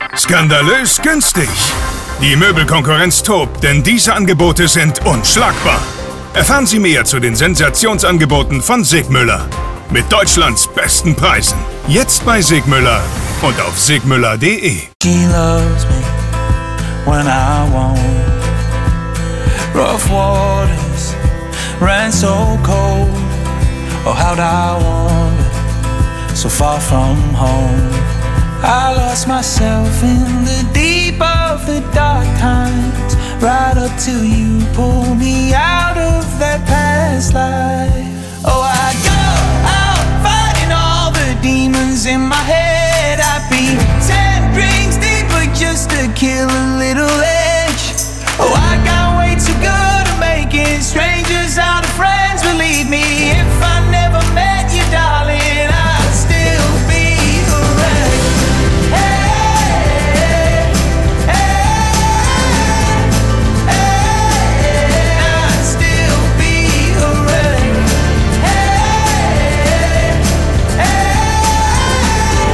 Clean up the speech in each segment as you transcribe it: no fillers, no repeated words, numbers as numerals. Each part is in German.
Skandalös günstig. Die Möbelkonkurrenz tobt, denn diese Angebote sind unschlagbar. Erfahren Sie mehr zu den Sensationsangeboten von Sigmüller. Mit Deutschlands besten Preisen. Jetzt bei Sigmüller und auf sigmüller.de. She loves me when I won't. Rough waters ran so cold. Oh, how'd I wander so far from home? I lost myself in the deep of the dark times, right up till you pulled me out of that past life. Oh, I go out fighting all the demons in my head. I'd be 10 drinks deeper just to kill a little edge. Oh, I got way too good at making strangers out of friends. Believe me, if I never met you, darling, I'd still be a wreck. Hey, hey, hey, I'd still be a wreck. Hey, hey,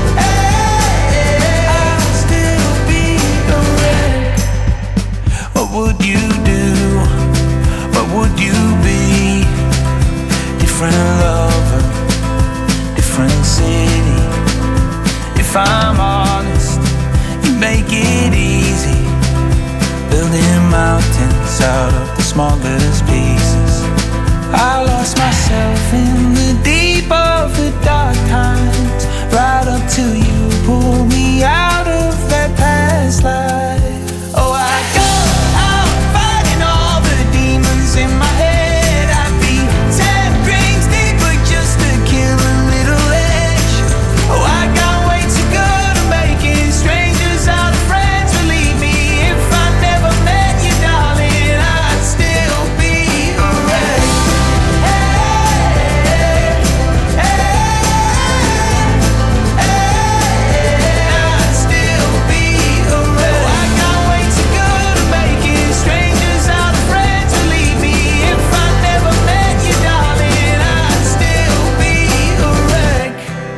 hey, I'd still be a wreck. What would you do? What would you be? Different lover, different city. If I'm honest, you make it easy, building mountains out of the smallest pieces. I lost myself in the deep of the dark times, right up till you pulled me out of that past life. Oh, I go out fighting all the demons in my head. I'd be 10 drinks deeper just to kill a little edge. Oh, I got way too good at making strangers out of friends. Believe me, if I never met you, darling, I'd still be a wreck. Hey, hey, hey, I'd still be a wreck. Oh, I got way too good at making strangers out of friends. Believe me, if I never met you, darling, I'd still be a wreck.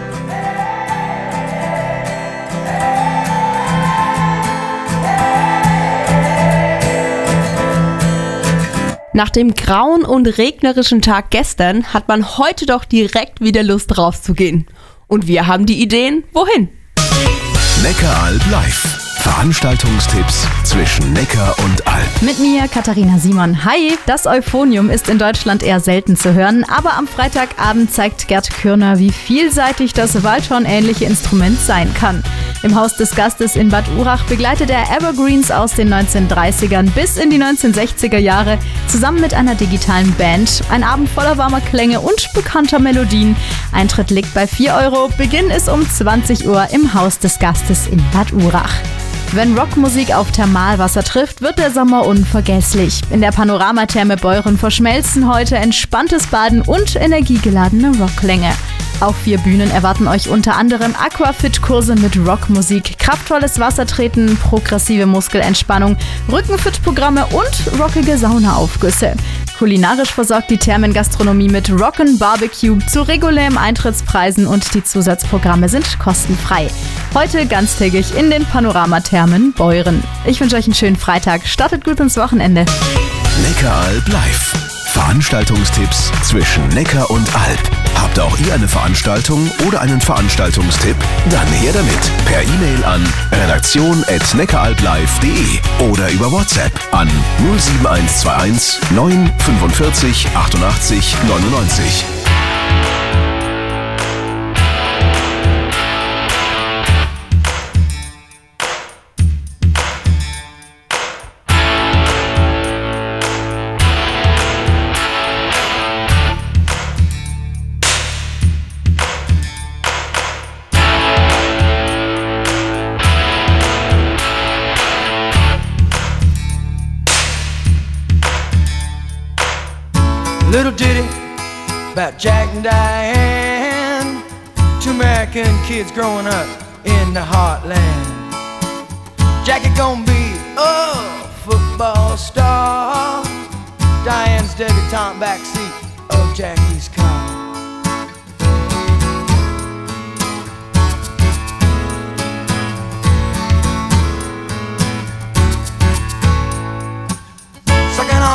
Nach dem grauen und regnerischen Tag gestern hat man heute doch direkt wieder Lust rauszugehen. Und wir haben die Ideen, wohin? Neckaralb live. Veranstaltungstipps zwischen Neckar und Alb. Mit mir, Katharina Simon. Hi! Das Euphonium ist in Deutschland eher selten zu hören, aber am Freitagabend zeigt Gerd Kürner, wie vielseitig das Waldhorn-ähnliche Instrument sein kann. Im Haus des Gastes in Bad Urach begleitet er Evergreens aus den 1930ern bis in die 1960er Jahre zusammen mit einer digitalen Band. Ein Abend voller warmer Klänge und bekannter Melodien. Eintritt liegt bei 4 €. Beginn ist um 20 Uhr im Haus des Gastes in Bad Urach. Wenn Rockmusik auf Thermalwasser trifft, wird der Sommer unvergesslich. In der Panoramatherme Beuren verschmelzen heute entspanntes Baden und energiegeladene Rockklänge. Auf 4 Bühnen erwarten euch unter anderem Aquafit-Kurse mit Rockmusik, kraftvolles Wassertreten, progressive Muskelentspannung, Rückenfit-Programme und rockige Saunaaufgüsse. Kulinarisch versorgt die Thermengastronomie mit Rock'n Barbecue zu regulären Eintrittspreisen und die Zusatzprogramme sind kostenfrei. Heute ganztägig in den Panoramathermen Beuren. Ich wünsche euch einen schönen Freitag. Startet gut ins Wochenende. Neckaralb live. Veranstaltungstipps zwischen Neckar und Alb. Habt auch ihr eine Veranstaltung oder einen Veranstaltungstipp? Dann her damit. Per E-Mail an redaktion@neckaralblive.de oder über WhatsApp an 07121 945 88 99. Little ditty about Jack and Diane, 2 American kids growing up in the heartland. Jackie gonna be a football star, Diane's debutante backseat of Jackie's car.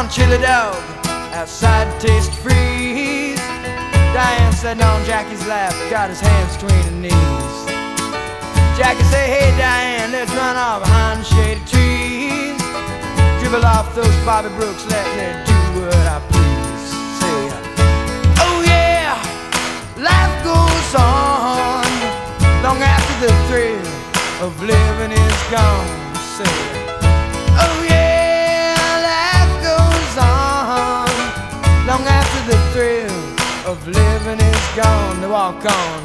on chili dog, outside taste freeze. Diane sitting on Jackie's lap, got his hands between her knees. Jackie say, hey Diane, let's run off behind the shady trees. Dribble off those Bobby Brooks, let me do what I please. Say, oh yeah, life goes on long after the thrill of living is gone. Say, oh yeah, life goes on long after the thrill of living is gone. To walk on.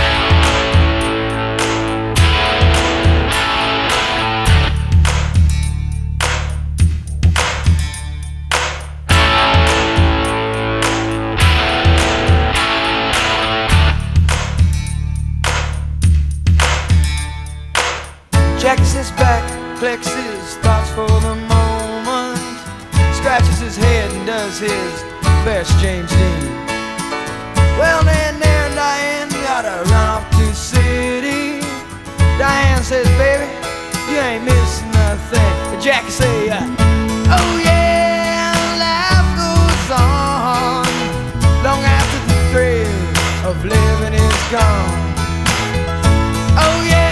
Jackie sits back, collects his thoughts for the moment, scratches his head and does his best James Dean. Well then there Diane gotta run off to the city. Diane says, baby, you ain't missing nothing. But Jackie say, oh yeah, life goes on long after the thrill of living is gone. Oh yeah,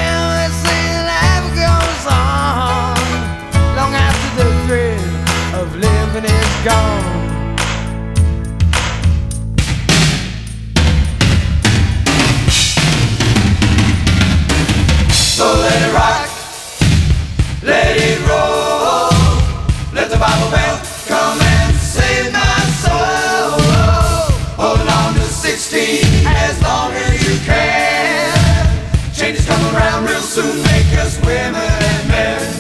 long after the thrill of living is gone. So let it rock, let it roll, let the Bible bell come and save my soul. Holding on to 16 as long as you can. Changes come around real soon, make us women and men.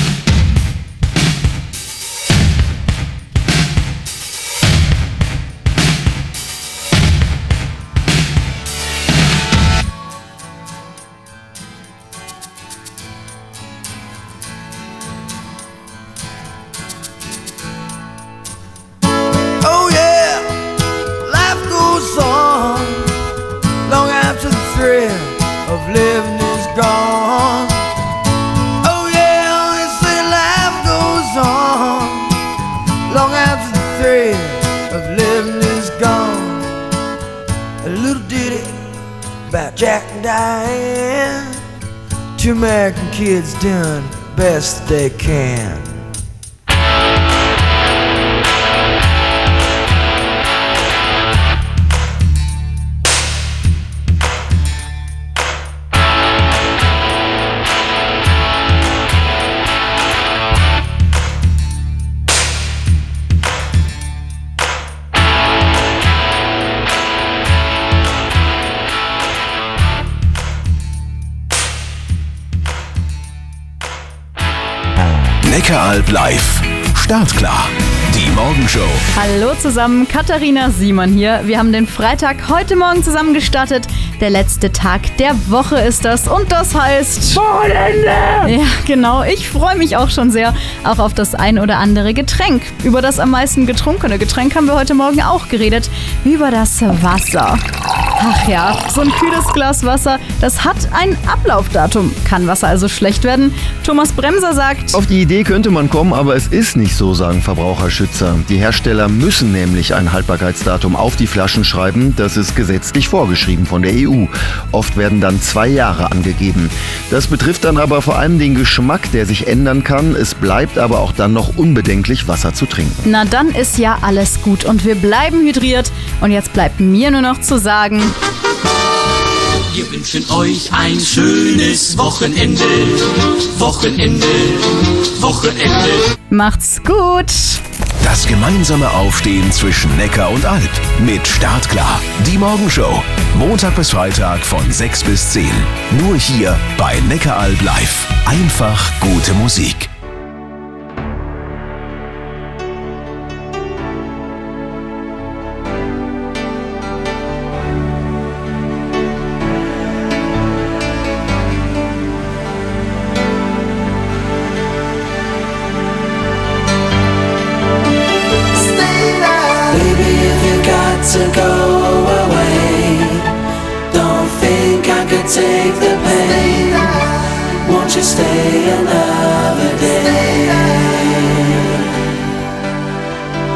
Oh yeah, life goes on long after the thrill of living is gone. Oh yeah, they say life goes on long after the thrill of living is gone. A little ditty about Jack and Diane, two American kids doing the best they can. Neckaralb live. Startklar. Die Morgenshow. Hallo zusammen, Katharina Simon hier. Wir haben den Freitag heute Morgen zusammen gestartet. Der letzte Tag der Woche ist das und das heißt Wochenende! Ja, genau. Ich freue mich auch schon sehr, auch auf das ein oder andere Getränk. Über das am meisten getrunkene Getränk haben wir heute Morgen auch geredet. Über das Wasser. Ach ja, so ein kühles Glas Wasser, das hat ein Ablaufdatum. Kann Wasser also schlecht werden? Thomas Bremser sagt: Auf die Idee könnte man kommen, aber es ist nicht so, sagen Verbraucherschützer. Die Hersteller müssen nämlich ein Haltbarkeitsdatum auf die Flaschen schreiben. Das ist gesetzlich vorgeschrieben von der EU. Oft werden dann 2 Jahre angegeben. Das betrifft dann aber vor allem den Geschmack, der sich ändern kann. Es bleibt aber auch dann noch unbedenklich, Wasser zu trinken. Na dann ist ja alles gut und wir bleiben hydriert. Und jetzt bleibt mir nur noch zu sagen: Wir wünschen euch ein schönes Wochenende. Wochenende, Wochenende. Macht's gut! Das gemeinsame Aufstehen zwischen Neckar und Alb. Mit Startklar. Die Morgenshow. Montag bis Freitag von 6 bis 10. Nur hier bei Neckaralb live. Einfach gute Musik. To go away, don't think I could take the pain. Won't you stay another day?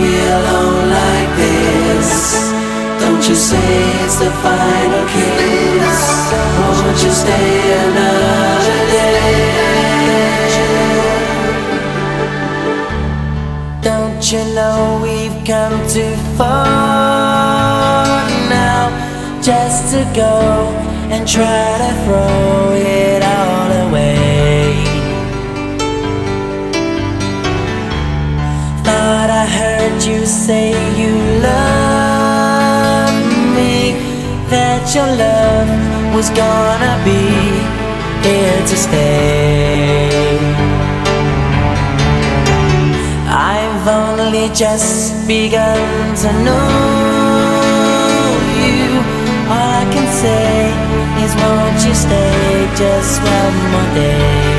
leave me alone like this. Don't you say it's the final kiss. Won't you stay another day? Don't you know we've come too far now just to go and try to throw it all away? Thought I heard you say you love me, that your love was gonna be here to stay. I've only just begun to know you. All I can say is won't you stay just one more day?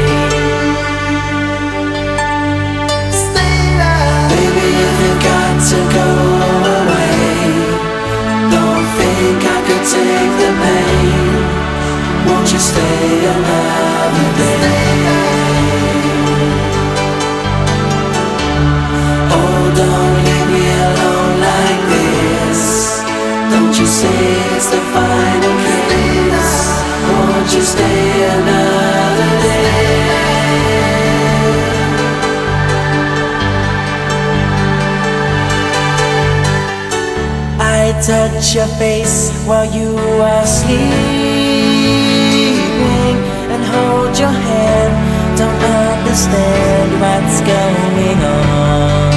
Stay now. Baby, if you got to go away, don't think I could take the pain. Won't you stay another day? Oh, don't leave me alone like this. Don't you say it's the final kiss. Won't you stay another day? I touch your face while you are sleeping and hold your hand. Don't understand what's going on.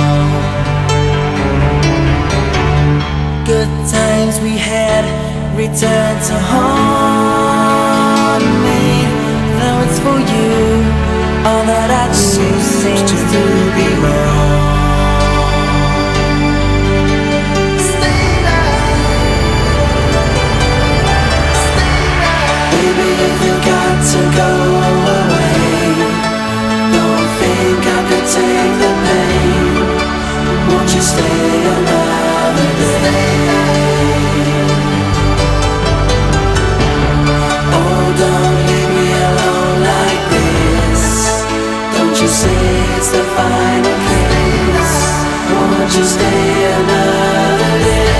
Good times we had return to haunt me. Though it's for you, all that I do seems to be wrong. Stay now. Stay now. Baby, if you got to go away, don't think I could take the pain. Won't you stay another day? Oh, don't leave me alone like this. Don't you say it's the final kiss. Won't you stay another day?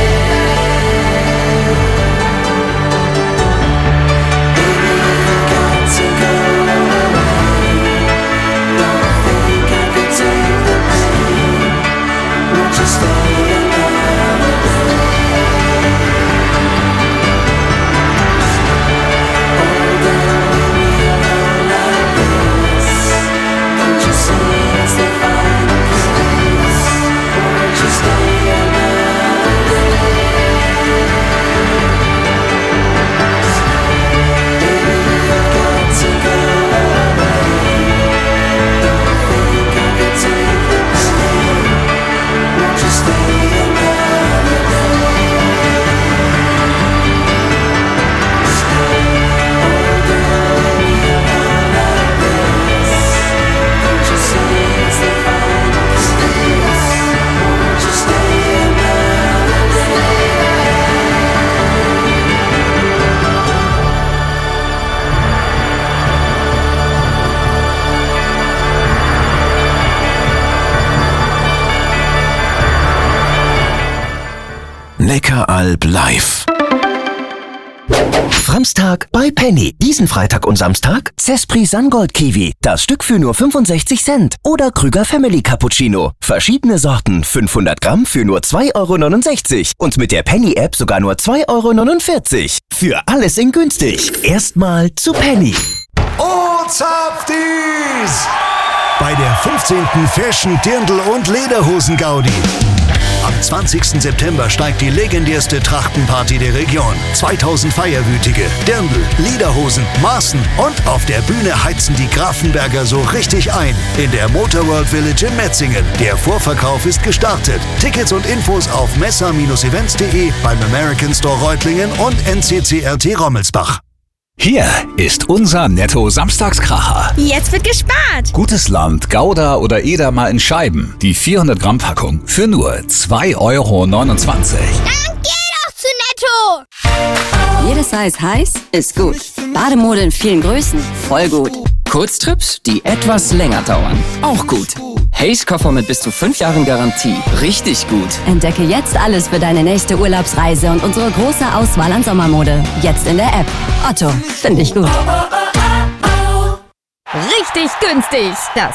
Baby, if you got to go away, don't think I could take the pain. Won't you stay another day? Oh, don't leave me alone like this. Don't you say it's the final kiss. Won't you stay another day? Baby, if you got to go away, don't think I could take the pain. Won't you stay another day? Oh, don't leave me alone like this. Don't you say it's the final kiss. Won't you stay another day? Neckaralb live. Framstag bei Penny. Diesen Freitag und Samstag Zespri Sungold Kiwi. Das Stück für nur 65 Cent. Oder Krüger Family Cappuccino. Verschiedene Sorten. 500 Gramm für nur 2,69 € und mit der Penny-App sogar nur 2,49 €. Für alles in günstig. Erstmal zu Penny. Oh, Zapfdies! Bei der 15. Fashion Dirndl und Lederhosen Gaudi. Am 20. September steigt die legendärste Trachtenparty der Region. 2000 Feierwütige, Dirndl, Lederhosen, Maßen und auf der Bühne heizen die Grafenberger so richtig ein. In der Motorworld Village in Metzingen. Der Vorverkauf ist gestartet. Tickets und Infos auf messer-events.de, beim American Store Reutlingen und NCCRT Rommelsbach. Hier ist unser Netto-Samstagskracher. Jetzt wird gespart. Gutes Land, Gouda oder Edamer in Scheiben. Die 400 Gramm Packung für nur 2,29 €. Dann geh doch zu Netto. Jede Size heiß ist gut. Bademode in vielen Größen, voll gut. Kurztrips, die etwas länger dauern, auch gut. Hays-Koffer mit bis zu 5 Jahren Garantie. Richtig gut. Entdecke jetzt alles für deine nächste Urlaubsreise und unsere große Auswahl an Sommermode. Jetzt in der App. Otto, finde ich gut. Richtig günstig. Das